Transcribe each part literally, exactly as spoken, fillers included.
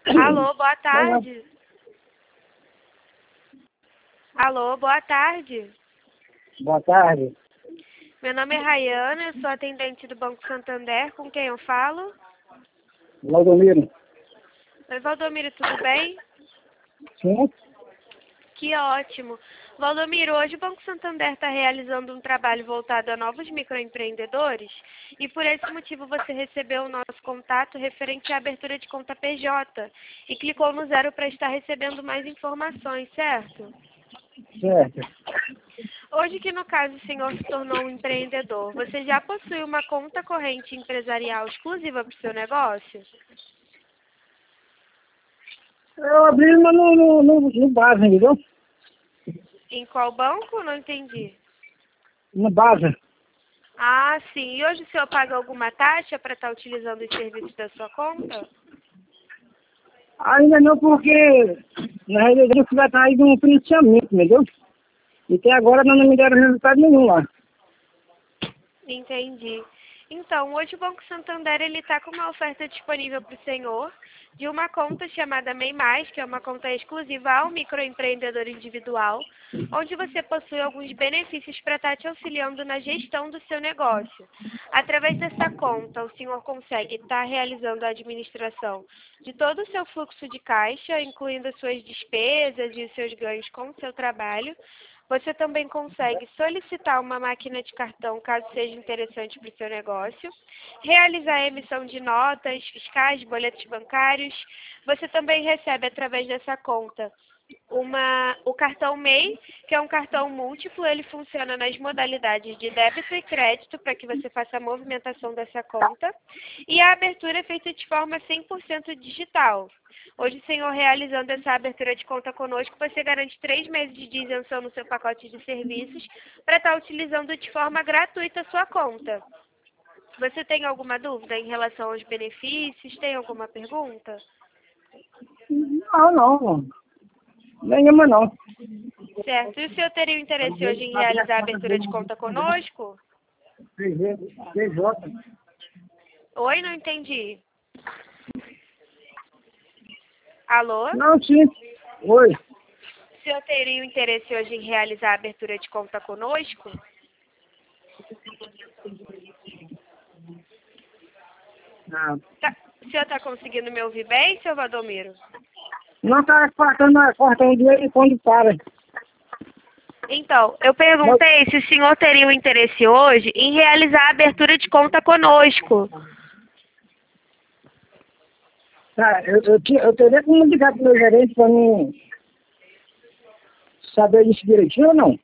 Alô, boa Olá. tarde. Alô, boa tarde. Boa tarde. Meu nome é Rayana, eu sou atendente do Banco Santander. Com quem eu falo? Valdomiro. Oi, Valdomiro, tudo bem? Sim? Que ótimo. Valdomiro, hoje o Banco Santander está realizando um trabalho voltado a novos microempreendedores e por esse motivo você recebeu o nosso contato referente à abertura de conta P J e clicou no zero para estar recebendo mais informações, certo? Certo. Hoje que no caso o senhor se tornou um empreendedor, você já possui uma conta corrente empresarial exclusiva para o seu negócio? Eu abri uma no, no, no, no base, entendeu? Em qual banco? Não entendi. No base. Ah, sim. E hoje o senhor paga alguma taxa para estar utilizando os serviços da sua conta? Ainda não, porque na realidade você vai estar aí de um financiamento, entendeu? E até agora não me deram resultado nenhum lá. Entendi. Então, hoje o Banco Santander ele está com uma oferta disponível para o senhor de uma conta chamada MEI Mais, que é uma conta exclusiva ao microempreendedor individual, onde você possui alguns benefícios para estar te auxiliando na gestão do seu negócio. Através dessa conta, o senhor consegue estar realizando a administração de todo o seu fluxo de caixa, incluindo as suas despesas e os seus ganhos com o seu trabalho. Você também consegue solicitar uma máquina de cartão, caso seja interessante para o seu negócio, realizar a emissão de notas, fiscais, boletos bancários. Você também recebe, através dessa conta, uma, o cartão MEI, que é um cartão múltiplo. Ele funciona nas modalidades de débito e crédito, para que você faça a movimentação dessa conta. E a abertura é feita de forma cem por cento digital. Hoje, o senhor realizando essa abertura de conta conosco, você garante três meses de isenção no seu pacote de serviços para estar utilizando de forma gratuita a sua conta. Você tem alguma dúvida em relação aos benefícios? Tem alguma pergunta? Não, não. Nenhuma não. Certo. E o senhor teria o interesse hoje em realizar a abertura de conta conosco? P J. Oi, não entendi. Alô? Não, sim. Oi. O senhor teria o interesse hoje em realizar a abertura de conta conosco? Não. Tá. O senhor está conseguindo me ouvir bem, seu Valdomiro? Não está cortando, cortando de vez em quando para. Então, eu perguntei se o senhor teria o interesse hoje em realizar a abertura de conta conosco. Tá, eu, eu, tinha- eu teria como ligar para o meu gerente para mim saber disso direitinho ou não?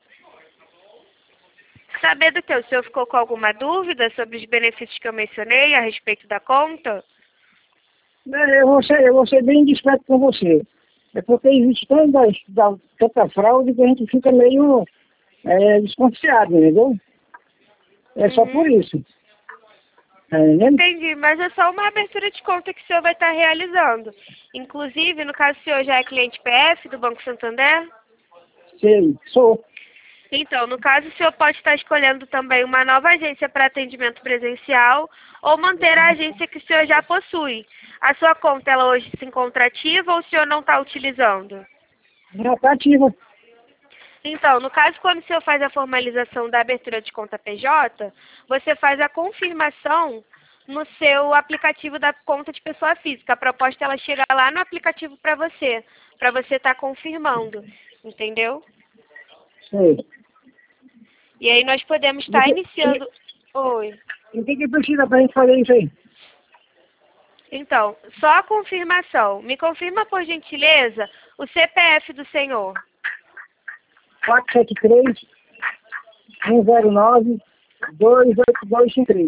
Saber do que? O senhor ficou com alguma dúvida sobre os benefícios que eu mencionei a respeito da conta? É, Eu vou ser, eu vou ser bem discreto com você. É porque existe tanta, da- tanta fraude que a gente fica meio é, desconfiado, entendeu? É só por Uhum. isso. Tá entendendo? Entendi, mas é só uma abertura de conta que o senhor vai estar realizando. Inclusive, no caso, o senhor já é cliente P F do Banco Santander? Sei, sou. Então, no caso, o senhor pode estar escolhendo também uma nova agência para atendimento presencial ou manter a agência que o senhor já possui. A sua conta, ela hoje se encontra ativa ou o senhor não está utilizando? Já tá ativa. Então, no caso, quando o senhor faz a formalização da abertura de conta P J, você faz a confirmação no seu aplicativo da conta de pessoa física. A proposta, ela chega lá no aplicativo para você, para você estar confirmando, entendeu? Sei. E aí nós podemos E o estar que, iniciando... Oi. e o que que precisa para a gente fazer isso aí? Então, só a confirmação. Me confirma, por gentileza, o C P F do senhor. quatro sete três, um zero nove, dois oito dois cinco três.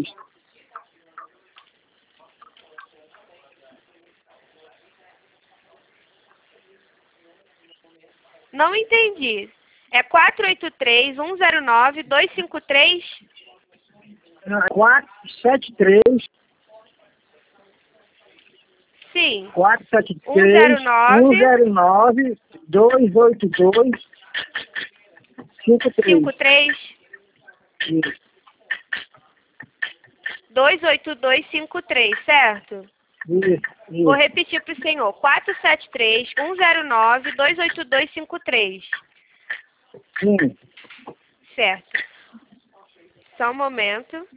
Não entendi. É quatro oito três, um zero nove, dois cinco três? quatro sete três, Sim. quatro sete um três, zero um nove, zero nove, dois oito dois cinco três. cinco três, dois oito dois cinco três, certo? Isso, Vou isso. repetir para o senhor. quatro sete três, um zero nove, dois oito dois cinco três. Sim. Certo. Só um momento.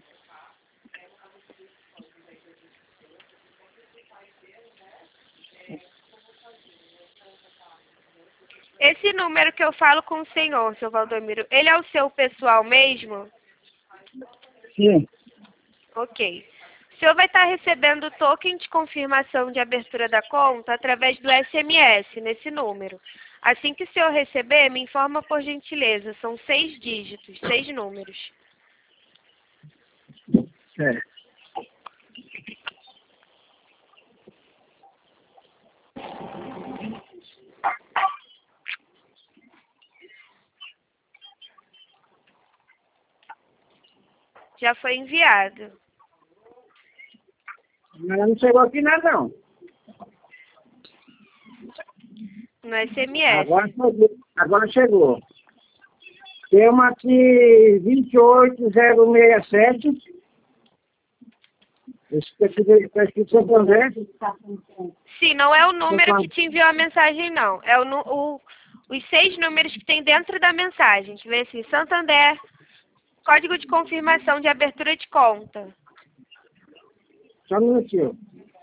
Esse número que eu falo com o senhor, seu Valdomiro, ele é o seu pessoal mesmo? Sim. Ok. O senhor vai estar recebendo o token de confirmação de abertura da conta através do S M S, nesse número. Assim que o senhor receber, me informa por gentileza. São seis dígitos, seis números. É. Já foi enviado Mas não chegou aqui nada, não. no S M S. Agora chegou. Agora chegou. Tem uma aqui, vinte e oito zero seis sete. Esse que está escrito Santo André. Sim, não é o número que te enviou a mensagem, não. É o, nu- o- os seis números que tem dentro da mensagem. Que vem assim, Santander, código de confirmação de abertura de conta. Só um minutinho.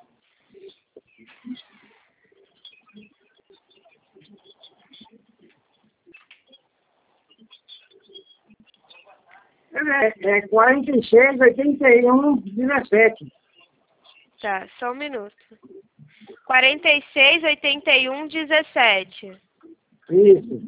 É, é quarenta e seis, oitenta e um, dezessete. Tá, só um minuto. quarenta e seis, oitenta e um, dezessete. Isso.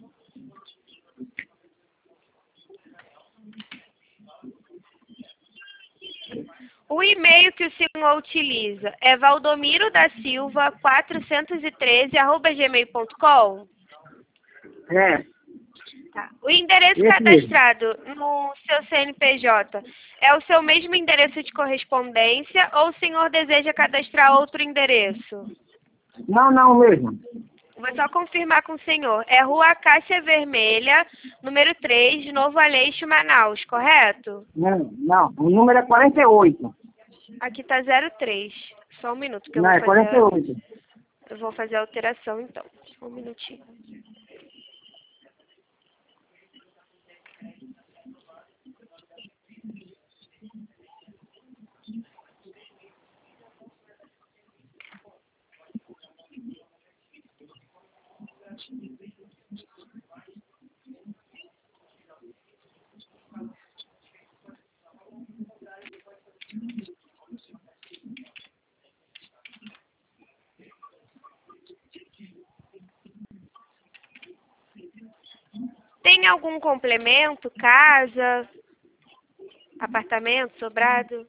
O e-mail que o senhor utiliza é valdomiro da silva quatrocentos e treze arroba gmail ponto com? É. Tá. O endereço Esse mesmo. cadastrado no seu C N P J é o seu mesmo endereço de correspondência ou o senhor deseja cadastrar outro endereço? Não, não mesmo. Vou só confirmar com o senhor. É Rua Acácia Vermelha, número três, de Novo Aleixo, Manaus, correto? Não, não. O número é quarenta e oito. Aqui tá zero três. Só um minuto que eu Não, vou é fazer. quarenta e a- oito. Eu vou fazer a alteração então. Um minutinho. Tem algum complemento? Casa? Apartamento? Sobrado?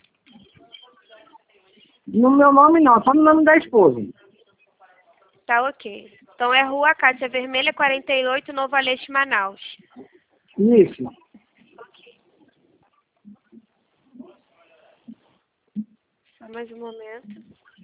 No meu nome não, só no nome da esposa. Tá ok. Então é Rua Acácia Vermelha, quarenta e oito, Novo Aleixo, Manaus. Isso. Só mais um momento.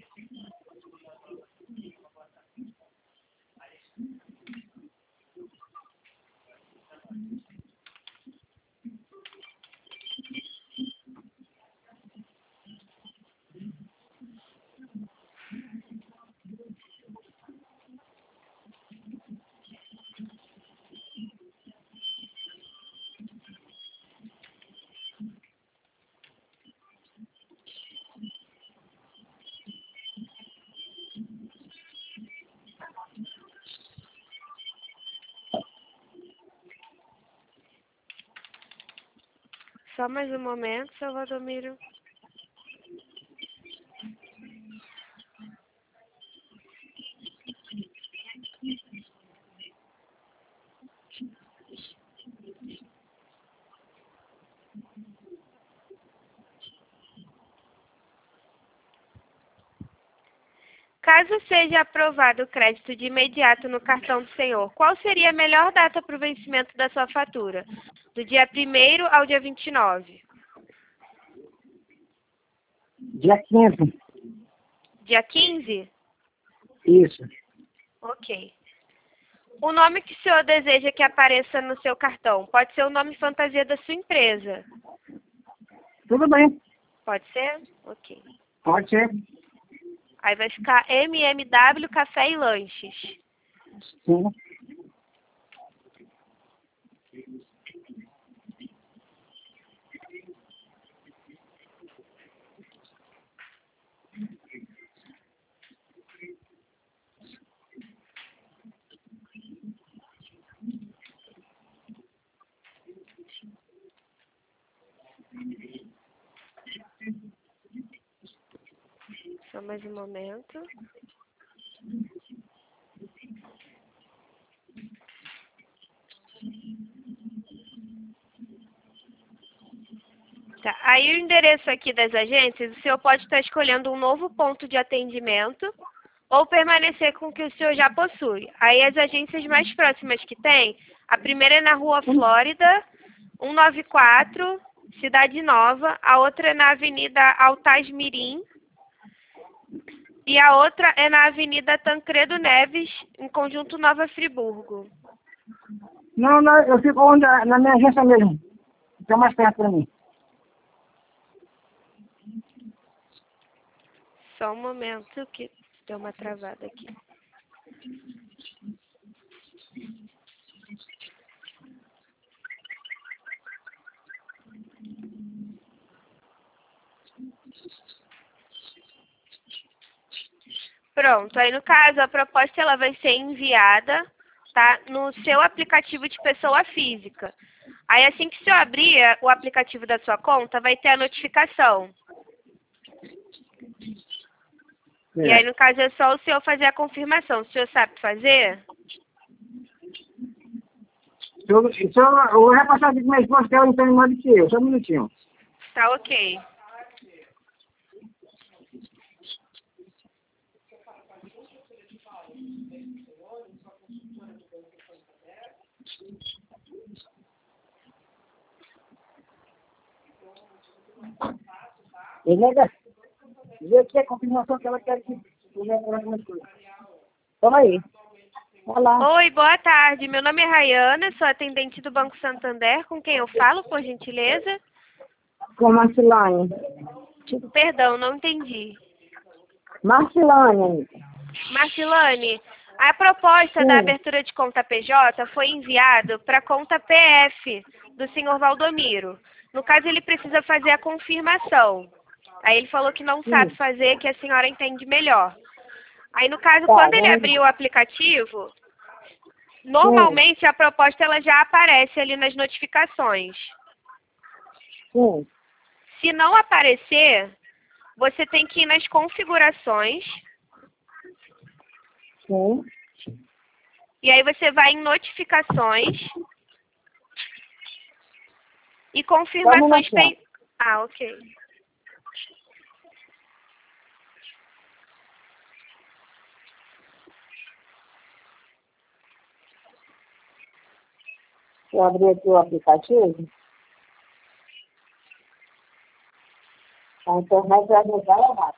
Só mais um momento, seu Valdomiro. Caso seja aprovado o crédito de imediato no cartão do senhor, qual seria a melhor data para o vencimento da sua fatura? Do dia primeiro ao dia vinte e nove. Dia quinze. Dia quinze? Isso. Ok. O nome que o senhor deseja que apareça no seu cartão pode ser o nome fantasia da sua empresa. Tudo bem. Pode ser? Ok. Pode ser. Aí vai ficar M M W Café e Lanches. Sim. Só mais um momento. Tá. Aí o endereço aqui das agências, o senhor pode estar escolhendo um novo ponto de atendimento ou permanecer com o que o senhor já possui. Aí as agências mais próximas que tem, a primeira é na Rua Flórida, cento e noventa e quatro, Cidade Nova, a outra é na Avenida Altaz Mirim e a outra é na Avenida Tancredo Neves, em Conjunto Nova Friburgo. Não, não, eu fico onde, na minha agência mesmo. Fica mais perto para mim. Só um momento que deu uma travada aqui. Pronto, aí no caso a proposta ela vai ser enviada, tá, no seu aplicativo de pessoa física. Aí assim que o senhor abrir o aplicativo da sua conta, vai ter a notificação. É. E aí no caso é só o senhor fazer a confirmação. O senhor sabe fazer? Eu, eu, eu vou repassar aqui com minha esposa, que ela entende mais do que eu. Só um minutinho. Tá ok. Beleza? Vê aqui a confirmação que ela quer que eu já coloque algumas coisas. Toma aí. Olá. Oi, boa tarde. Meu nome é Rayana, sou atendente do Banco Santander. Com quem eu falo, por gentileza? Com Marcilane. Perdão, não entendi. Marcilane. Marcilane, a proposta Sim. da abertura de conta P J foi enviada para a conta P F do senhor Valdomiro. No caso, ele precisa fazer a confirmação. Aí ele falou que não Sim. sabe fazer, que a senhora entende melhor. Aí, no caso, Tá, quando ele vamos- abrir o aplicativo, normalmente a proposta ela já aparece ali nas notificações. Sim. Se não aparecer, você tem que ir nas configurações Sim. e aí você vai em notificações e confirmações... Vamos lá, Pen... Ah, ok. Eu abri aqui o aplicativo. A internet vai mudar errado.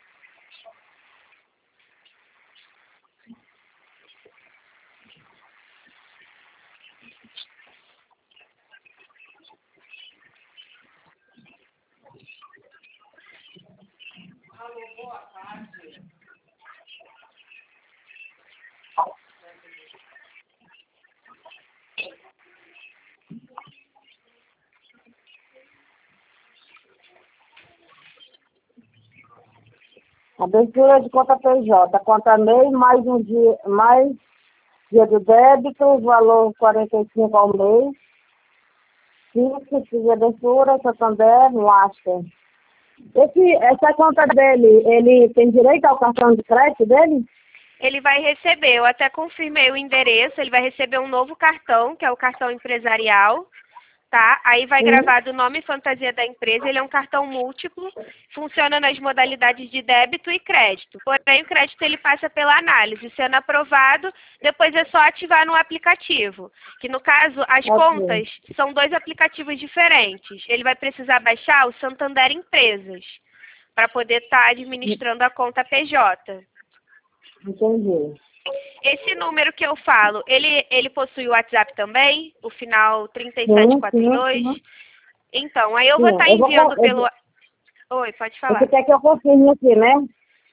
Abertura de conta P J, conta M E I, mais um dia, mais dia do débito, valor quarenta e cinco ao mês, fixo, de abertura, Santander, Master. Esse, essa conta dele, ele tem direito ao cartão de crédito dele? Ele vai receber, eu até confirmei o endereço, ele vai receber um novo cartão, que é o cartão empresarial, tá? Aí vai Sim. gravado o nome e fantasia da empresa, ele é um cartão múltiplo, funciona nas modalidades de débito e crédito. Porém, o crédito ele passa pela análise, sendo aprovado, depois é só ativar no aplicativo. Que no caso, as Ok. contas são dois aplicativos diferentes. Ele vai precisar baixar o Santander Empresas, para poder estar administrando a conta P J. Entendi. Esse número que eu falo, ele, ele possui o WhatsApp também? O final trinta e Sim, sete quarenta e sim, dois? sim. Então, aí eu Sim, vou estar eu vou, enviando co- eu pelo... vou- Oi, pode você falar. quer que eu confirme aqui, né?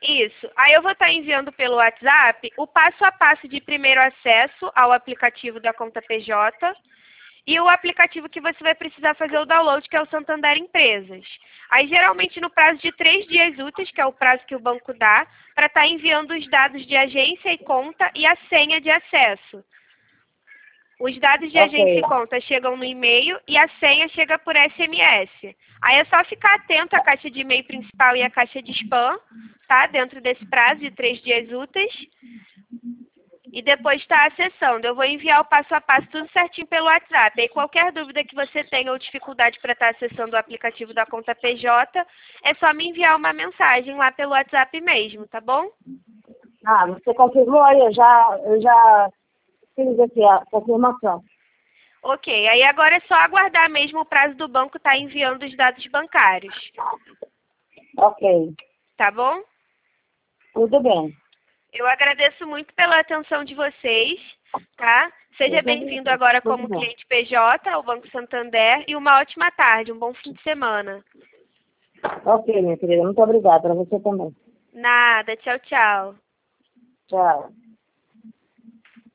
Isso. Aí eu vou estar enviando pelo WhatsApp o passo a passo de primeiro acesso ao aplicativo da conta P J e o aplicativo que você vai precisar fazer o download, que é o Santander Empresas. Aí, geralmente, no prazo de três dias úteis, que é o prazo que o banco dá, para estar enviando os dados de agência e conta e a senha de acesso. Os dados de Ok. agência e conta chegam no e-mail e a senha chega por S M S. Aí é só ficar atento à caixa de e-mail principal e à caixa de spam, tá? Dentro desse prazo de três dias úteis. E depois está acessando. Eu vou enviar o passo a passo tudo certinho pelo WhatsApp. Aí qualquer dúvida que você tenha ou dificuldade para estar acessando o aplicativo da conta P J, é só me enviar uma mensagem lá pelo WhatsApp mesmo, tá bom? Ah, você confirmou aí, eu já, eu já fiz aqui a confirmação. Ok, aí agora é só aguardar mesmo o prazo do banco estar enviando os dados bancários. Ok, Tá bom? tudo bem. Eu agradeço muito pela atenção de vocês, tá? Seja bem-vindo agora como cliente P J ao Banco Santander e uma ótima tarde, um bom fim de semana. Ok, minha querida, muito obrigada, para você também. Nada, tchau, tchau. Tchau.